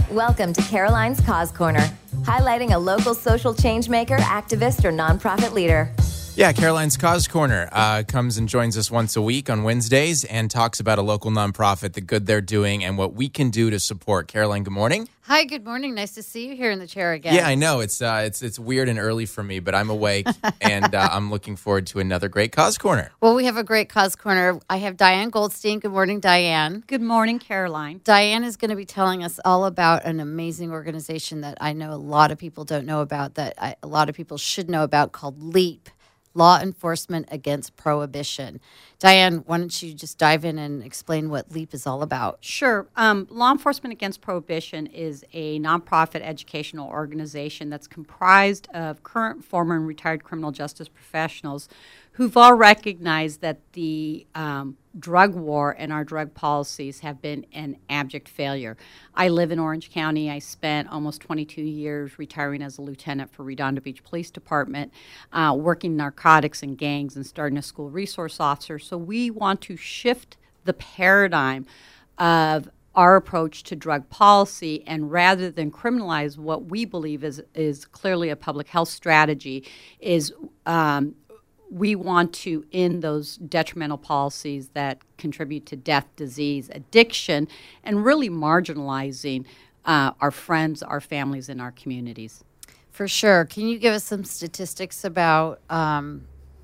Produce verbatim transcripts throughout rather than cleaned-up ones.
Welcome to Caroline's Cause Corner, highlighting a local social change maker, activist, or nonprofit leader. Yeah, Caroline's Cause Corner uh, comes and joins us once a week on Wednesdays and talks about a local nonprofit, the good they're doing, and what we can do to support. Caroline, good morning. Hi, good morning. Nice to see you here in the chair again. Yeah, I know. It's uh, it's it's weird and early for me, but I'm awake, and uh, I'm looking forward to another great Cause Corner. Well, we have a great Cause Corner. I have Diane Goldstein. Good morning, Diane. Good morning, Caroline. Diane is going to be telling us all about an amazing organization that I know a lot of people don't know about, that I, a lot of people should know about, called LEAP. Law Enforcement Against Prohibition. Diane, why don't you just dive in and explain what LEAP is all about? Sure. Um, Law Enforcement Against Prohibition is a nonprofit educational organization that's comprised of current, former, and retired criminal justice professionals who've all recognized that the um, drug war and our drug policies have been an abject failure. I live in Orange County. I spent almost twenty-two years retiring as a lieutenant for Redondo Beach Police Department, uh, working narcotics and gangs and starting a school resource officer. So we want to shift the paradigm of our approach to drug policy, and rather than criminalize what we believe is, is clearly a public health strategy, is um, we want to end those detrimental policies that contribute to death, disease, addiction, and really marginalizing uh, our friends, our families, and our communities. For sure. Can you give us some statistics about, um,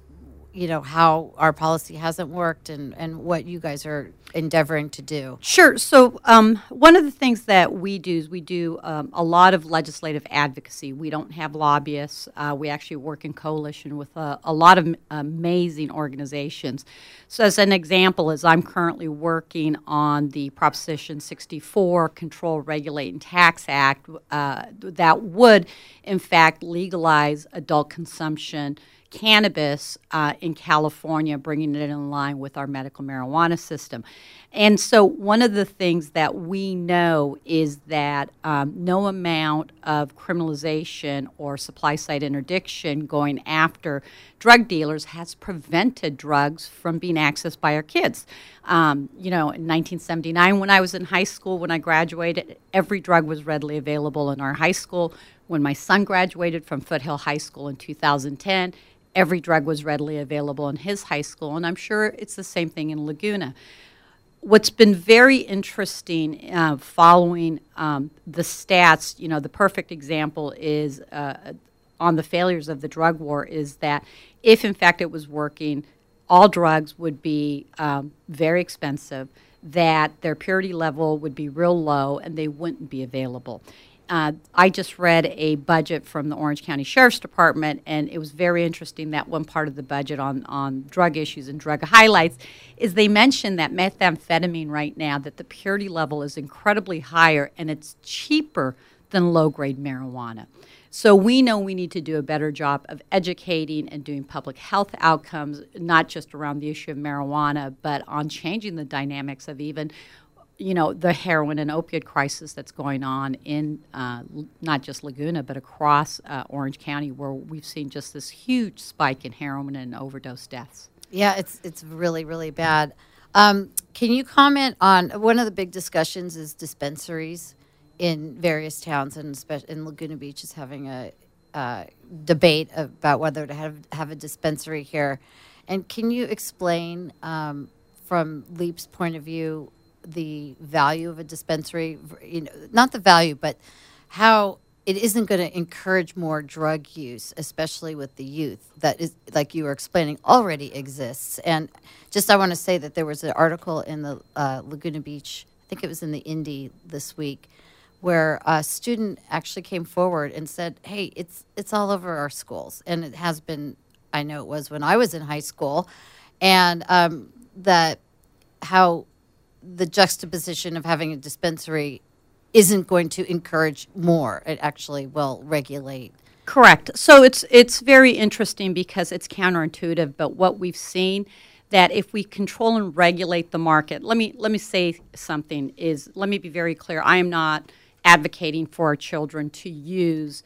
you know, how our policy hasn't worked and, and what you guys are endeavoring to do? Sure. So um, one of the things that we do is we do um, a lot of legislative advocacy. We don't have lobbyists. Uh, we actually work in coalition with a, a lot of m- amazing organizations. So as an example, is I'm currently working on the Proposition sixty-four Control, Regulate, and Tax Act uh, that would, in fact, legalize adult consumption cannabis uh, in California, bringing it in line with our medical marijuana system. And so one of the things that we know is that um, no amount of criminalization or supply-side interdiction going after drug dealers has prevented drugs from being accessed by our kids. Um, you know, in nineteen seventy-nine, when I was in high school, when I graduated, every drug was readily available in our high school. When my son graduated from Foothill High School in two thousand ten, every drug was readily available in his high school, and I'm sure it's the same thing in Laguna. What's been very interesting uh, following um, the stats, you know, the perfect example is uh, on the failures of the drug war is that if, in fact, it was working, all drugs would be um, very expensive, that their purity level would be real low, and they wouldn't be available. Uh, I just read a budget from the Orange County Sheriff's Department, and it was very interesting that one part of the budget on, on drug issues and drug highlights is they mentioned that methamphetamine right now, that the purity level is incredibly higher, and it's cheaper than low-grade marijuana. So we know we need to do a better job of educating and doing public health outcomes, not just around the issue of marijuana, but on changing the dynamics of even you know, the heroin and opiate crisis that's going on in uh, l- not just Laguna, but across uh, Orange County, where we've seen just this huge spike in heroin and overdose deaths. Yeah, it's it's really, really bad. Um, can you comment on, one of the big discussions is dispensaries in various towns, and especially in Laguna Beach is having a uh, debate about whether to have, have a dispensary here. And can you explain, um, from LEAP's point of view, the value of a dispensary, you know, not the value, but how it isn't going to encourage more drug use, especially with the youth that is, like you were explaining, already exists. And just I want to say that there was an article in the uh, Laguna Beach, I think it was in the Indy this week, where a student actually came forward and said, hey, it's it's all over our schools. And it has been, I know it was when I was in high school, and um, that how the juxtaposition of having a dispensary isn't going to encourage more. It actually will regulate. Correct. So it's it's very interesting because it's counterintuitive, but what we've seen that if we control and regulate the market, let me let me say something is, let me be very clear. I am not advocating for our children to use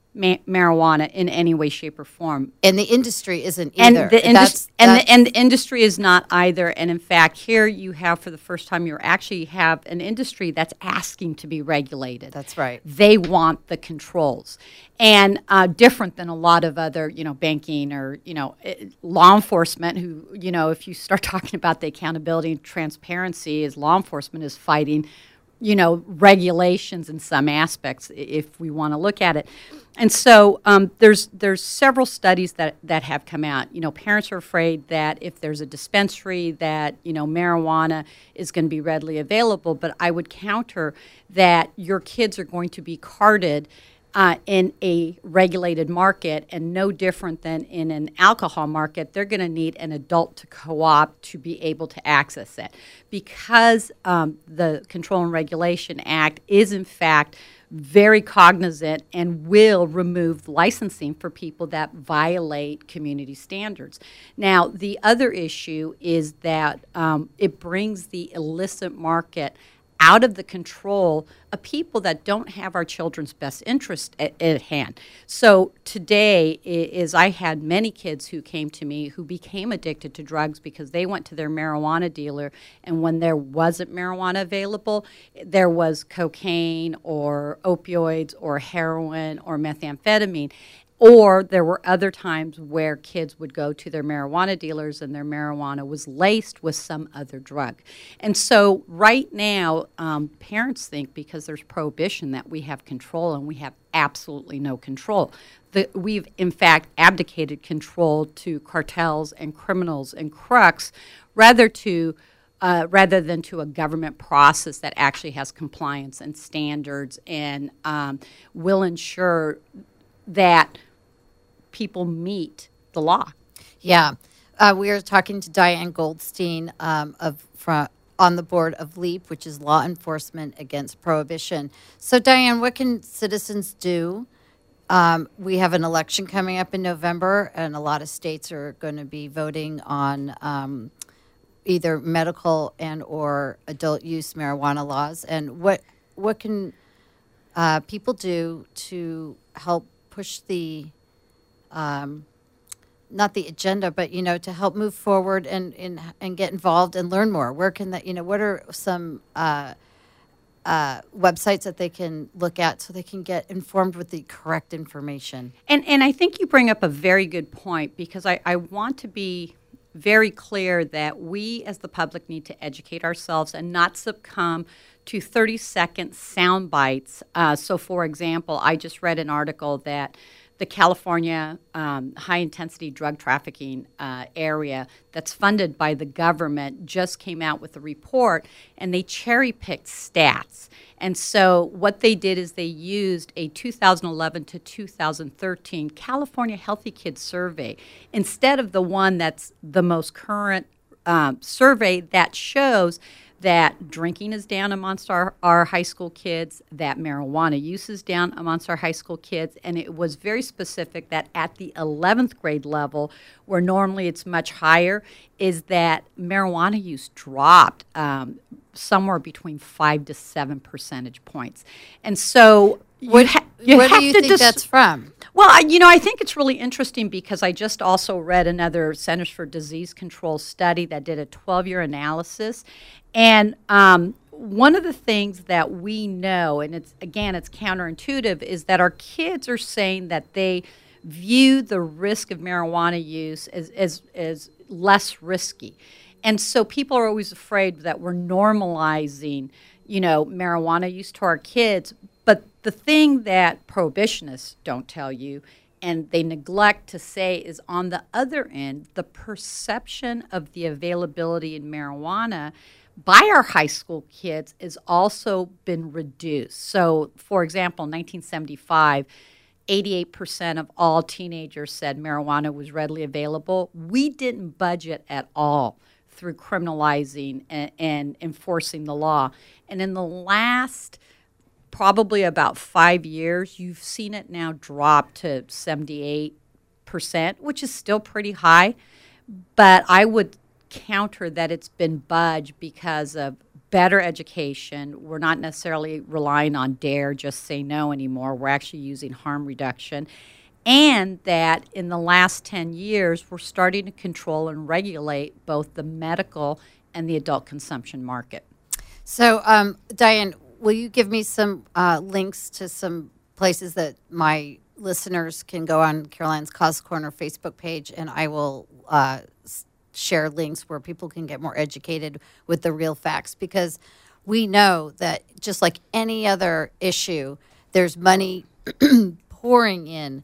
ma- marijuana in any way, shape, or form. And the industry isn't And either. the, indus- That's- and, that's- the, and the industry is not either. And in fact, here you have for the first time, you actually have an industry that's asking to be regulated. That's right. They want the controls. And uh, different than a lot of other, you know, banking or, you know, eh, law enforcement who, you know, if you start talking about the accountability and transparency as law enforcement is fighting, you know, regulations in some aspects, if we want to look at it. And so um, there's there's several studies that, that have come out. You know, parents are afraid that if there's a dispensary that, you know, marijuana is going to be readily available. But I would counter that your kids are going to be carded Uh, in a regulated market, and no different than in an alcohol market, they're going to need an adult to co-opt to be able to access it. Because um, the Control and Regulation Act is, in fact, very cognizant and will remove licensing for people that violate community standards. Now, the other issue is that um, it brings the illicit market out of the control of people that don't have our children's best interest at, at hand. So today is I had many kids who came to me who became addicted to drugs because they went to their marijuana dealer, and when there wasn't marijuana available, there was cocaine or opioids or heroin or methamphetamine. Or there were other times where kids would go to their marijuana dealers and their marijuana was laced with some other drug. And so right now, um, parents think because there's prohibition that we have control, and we have absolutely no control. The, we've, in fact, abdicated control to cartels and criminals and crooks rather to Uh, rather than to a government process that actually has compliance and standards and um, will ensure that people meet the law. Yeah. Uh, we are talking to Diane Goldstein um, of from, on the board of LEAP, which is Law Enforcement Against Prohibition. So, Diane, what can citizens do? Um, we have an election coming up in November, and a lot of states are going to be voting on um, either medical and or adult use marijuana laws. And what what can uh, people do to help push the Um, not the agenda, but, you know, to help move forward and, and and get involved and learn more? Where can that, you know, what are some uh, uh, websites that they can look at so they can get informed with the correct information? And and I think you bring up a very good point, because I, I want to be very clear that we as the public need to educate ourselves and not succumb to thirty-second sound bites. Uh, so, for example, I just read an article that the California um, high-intensity drug trafficking uh, area that's funded by the government just came out with a report, and they cherry-picked stats. And so what they did is they used a two thousand eleven to two thousand thirteen California Healthy Kids survey instead of the one that's the most current um, survey that shows that drinking is down amongst our, our high school kids, that marijuana use is down amongst our high school kids, and it was very specific that at the eleventh grade level, where normally it's much higher, is that marijuana use dropped um, somewhere between five to seven percentage points. And so you What, ha- you where have do you to think dis- that's from? Well, I, you know, I think it's really interesting because I just also read another Centers for Disease Control study that did a twelve-year analysis. And um, one of the things that we know, and it's again, it's counterintuitive, is that our kids are saying that they view the risk of marijuana use as, as, as less risky. And so people are always afraid that we're normalizing, you know, marijuana use to our kids. But the thing that prohibitionists don't tell you, and they neglect to say, is on the other end, the perception of the availability in marijuana by our high school kids has also been reduced. So, for example, in nineteen seventy-five, eighty-eight percent of all teenagers said marijuana was readily available. We didn't budget at all through criminalizing and, and enforcing the law. And in the last probably about five years, you've seen it now drop to seventy-eight percent, which is still pretty high. But I would counter that it's been budged because of better education. We're not necessarily relying on dare, just say no anymore. We're actually using harm reduction. And that in the last ten years, we're starting to control and regulate both the medical and the adult consumption market. So, um, Diane, will you give me some uh, links to some places that my listeners can go on Caroline's Cause Corner Facebook page, and I will uh, share links where people can get more educated with the real facts, because we know that just like any other issue, there's money pouring in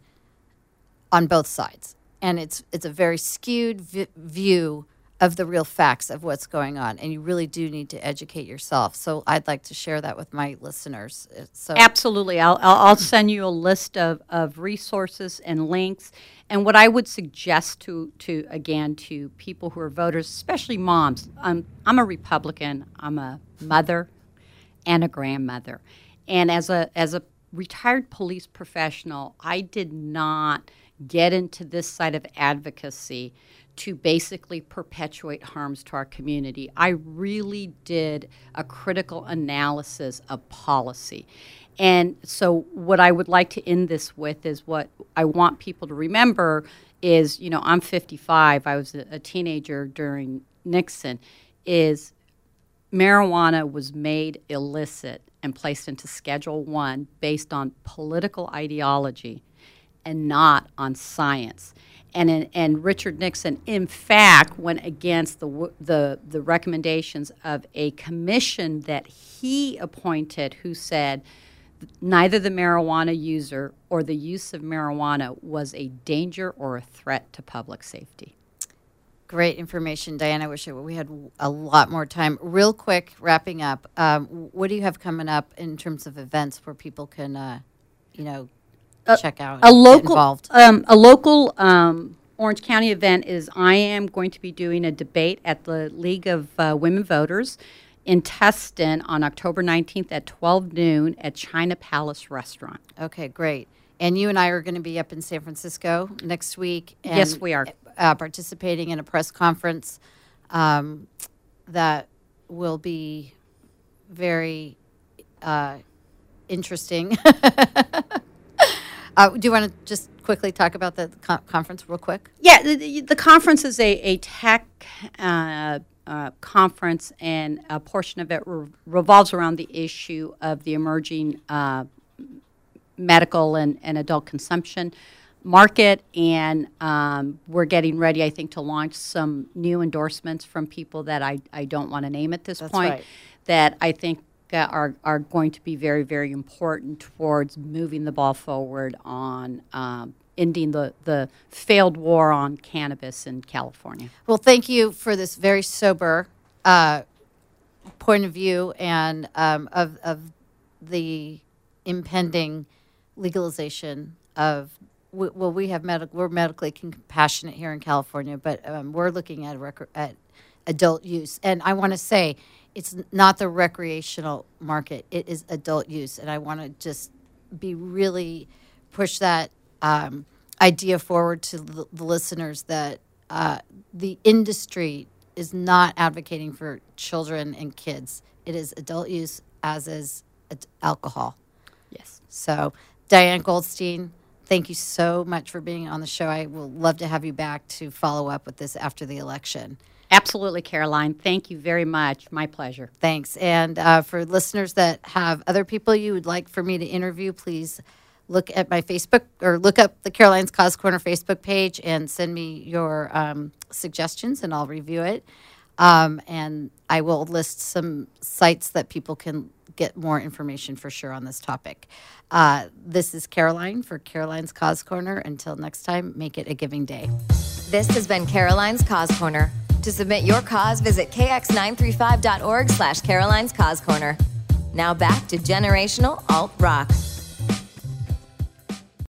on both sides, and it's it's a very skewed v- view of the real facts of what's going on, and you really do need to educate yourself. So I'd like to share that with my listeners. So absolutely, I'll I'll, I'll send you a list of, of resources and links. And what I would suggest to to again to people who are voters, especially moms. I'm I'm a Republican. I'm a mother and a grandmother, and as a as a retired police professional, I did not get into this side of advocacy to basically perpetuate harms to our community. I really did a critical analysis of policy. And so what I would like to end this with is what I want people to remember is, you know, I'm fifty-five. I was a, a teenager during Nixon, is marijuana was made illicit and placed into Schedule One based on political ideology and not on science. And in, and Richard Nixon, in fact, went against the, the the recommendations of a commission that he appointed, who said neither the marijuana user or the use of marijuana was a danger or a threat to public safety. Great information, Diane. I wish we had a lot more time. Real quick, wrapping up, um, what do you have coming up in terms of events where people can, uh, you know, Uh, check out a and local, get involved? Um, a local um, Orange County event is I am going to be doing a debate at the League of uh, Women Voters in Tustin on October nineteenth at twelve noon at China Palace Restaurant. Okay, great. And you and I are going to be up in San Francisco next week. And, Yes, we are. Uh, participating in a press conference um, that will be very uh, interesting. Uh, do you want to just quickly talk about the co- conference real quick? Yeah, the, the, the conference is a, a tech uh, uh, conference, and a portion of it re- revolves around the issue of the emerging uh, medical and, and adult consumption market. And um, we're getting ready, I think, to launch some new endorsements from people that I, I don't want to name at this That's point, right. that I think Uh, are are going to be very, very important towards moving the ball forward on um, ending the, the failed war on cannabis in California. Well, thank you for this very sober uh, point of view and um, of of the impending legalization of. W- well, we have medical. We're medically compassionate here in California, but um, we're looking at rec- at adult use, and I want to say. It's not the recreational market. It is adult use. And I want to just be really push that um, idea forward to the, the listeners that uh, the industry is not advocating for children and kids. It is adult use, as is ad- alcohol. Yes. So, Diane Goldstein, thank you so much for being on the show. I will love to have you back to follow up with this after the election. Absolutely, Caroline. Thank you very much. My pleasure. Thanks. And uh, for listeners that have other people you would like for me to interview, please look at my Facebook or look up the Caroline's Cause Corner Facebook page and send me your um, suggestions, and I'll review it. Um, and I will list some sites that people can get more information for sure on this topic. Uh, this is Caroline for Caroline's Cause Corner. Until next time, make it a giving day. This has been Caroline's Cause Corner. To submit your cause, visit k x nine three five dot org slash Caroline's Cause Corner. Now back to Generational Alt Rock.